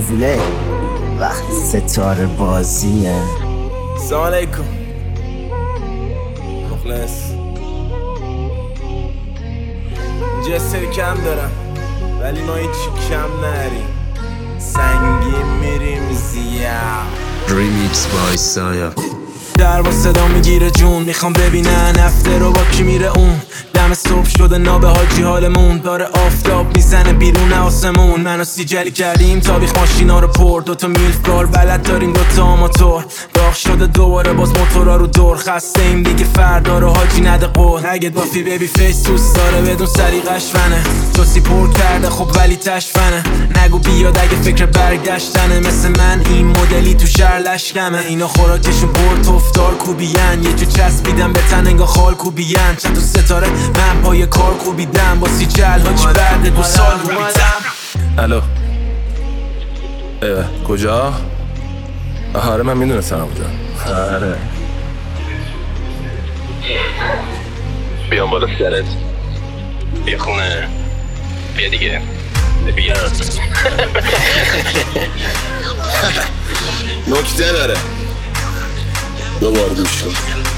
زنزله وقتی ستاره بازیه. سلام علیکم مخلص. اینجا سری کم دارم ولی ما هیچ کم نریم، سنگین میریم زیاد. ریمیکس بای سایا. در با صدا میگیره جون، میخوام ببینن افته رو با کی میره اون. دم صبح شده نابه حاجی حالمون داره، آفتاب میزنه بیرون آسمون. منو سیجلی کردیم تابیخ ماشینا رو پر، دوتا میلفگار بلد داریم دوتا آماتور. داغ شده دوباره باز موتورا رو دور، خسته ایم دیگه فردا رو حاجی نده قول. اگه بافی بیبی فیس دوست داره بدون سلیقش فنه، جاسی پر کرده خب ولی تشفنه. نگو بیاد اگه فکر برگشتنه، مثل من این مدلی تو شهر لشکمه. اینا خوراکشون پر تفدار کوبیان، یه جو چسبیدن به تن انگا خال کوبیان. چند تا ستاره من پای کار کوبیدم، با سی جل حاجی بعد 2 سال کوبیدم. الو کجا؟ آره من میدونستم اونجا. آره بیام بالا سرت، بیا خونه، بیا دیگه بیا. نکته داره، دوباره دوش کن.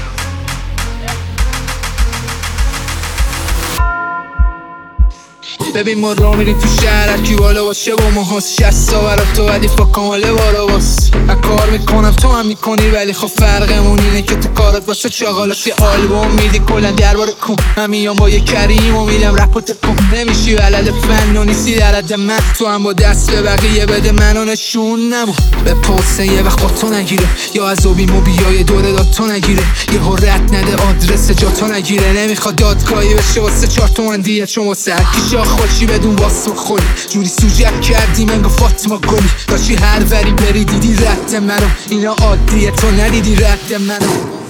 ببین ما را میریم تو شهر هرکی بالا باشه با ما هست 60 تا برا تو ولی فاکم حاله بالا باست. کار میکنم تو هم میکنی ولی خب فرقمون اینه که تو کارت باشه چاقالاتی آلبوم میدی کلن درباره کن. من میام با یه کریم و میدم رپ و تکن، نمیشی ولد فن و نیستی در حد من. تو هم با دست به بقیه بده منو نشون نمو، به پرسه یه وقت با تو نگیره، یا از اوبی موبیای دوره داد تو نگیره، یه رد نده آدرس جا تو نگیره. نمیخواد دادگاهی بشه واسه 4 تومن دیگه، چون واسه هرکی شاخ خوشی بدون واسه خوری. جوری سوجک کردیم انگا فاطمه گلی، داشتی هر وری بری دیدی رد منو. اینا عادیه تو ندیدی رد منو.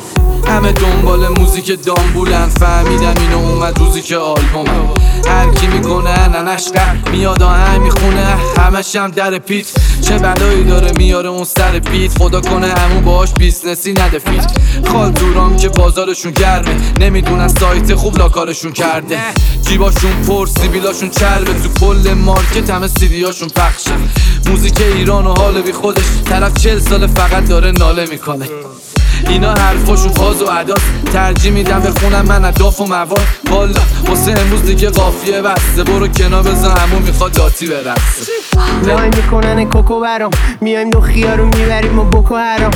همه دنبال موزیک دامبولن، فهمیدم اینو اومد روزی که آلبومم. هر کی میکنه ننش قرد میاد آهنگ میخونه، همش هم در پیت. چه بلایی داره میاره اون سر بیت، خدا کنه همون باهاش بیزنسی نده فیت. خالتورام که بازارشون گرمه، نمیدونن سایت خوب لاکارشون کرده. جیباشون پر سیبیلاشون چربه، تو کل مارکت همه سیدیاشون پخشه. موزیک ایران و حال بی خودش، طرف 40 سال فقط داره ناله میکنه. اینا حرفاشون فاز و عداست، ترجیح میدم بخونم من اهداف و مواد. والا واسه امروز دیگه قافیه بسته، برو کنار بزن همون میخواد داتی برسه. لای میکنن کوکو برام، میایم دو خیارو میبریم و بکو حرام.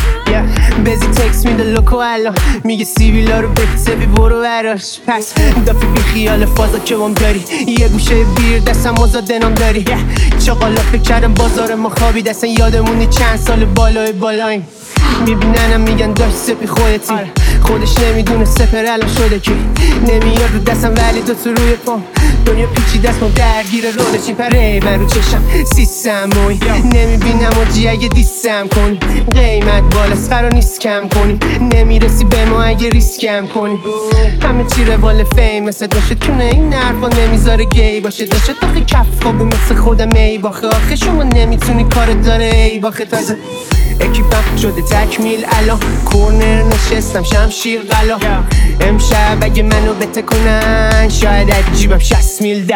بزی تکس میده لوکو الان، میگه سیبیلا رو بکسبی برو براش. پس دافی بی خیال فازا که وام داری، یه گوشه بیر دستم مزاده نام داری. چقالا فکر کردم بازار ما خوابی دستن، یادمونی چند سال بالاییم. میبیننم میگن داشت سپی خودتی، خودش نمیدونه سپر الان شده کی. نمیاد رو دستم ولی تو روی پام، دنیا پیچی دست ما درگیر رولشی. پره من رو چشم سیستم موی، نمیبینم و جی اگه دیستم کنی. قیمت بالاست قرار نیست کم کنی، نمیرسی به ما اگه ریسکم کنی. همه چی روال فیمسه داشته، چونه این نرفا نمیذاره گی باشه. داشته تاخی کف خوابه مثل خودم ای باخه، آخه شما نمیتونی کارت داره ای باخه. تازه اکیپم شده تکمیل الان، کورنر نشستم شمشیر غلا. امشب اگه منو بته کنن شاید از جیبم 60 میل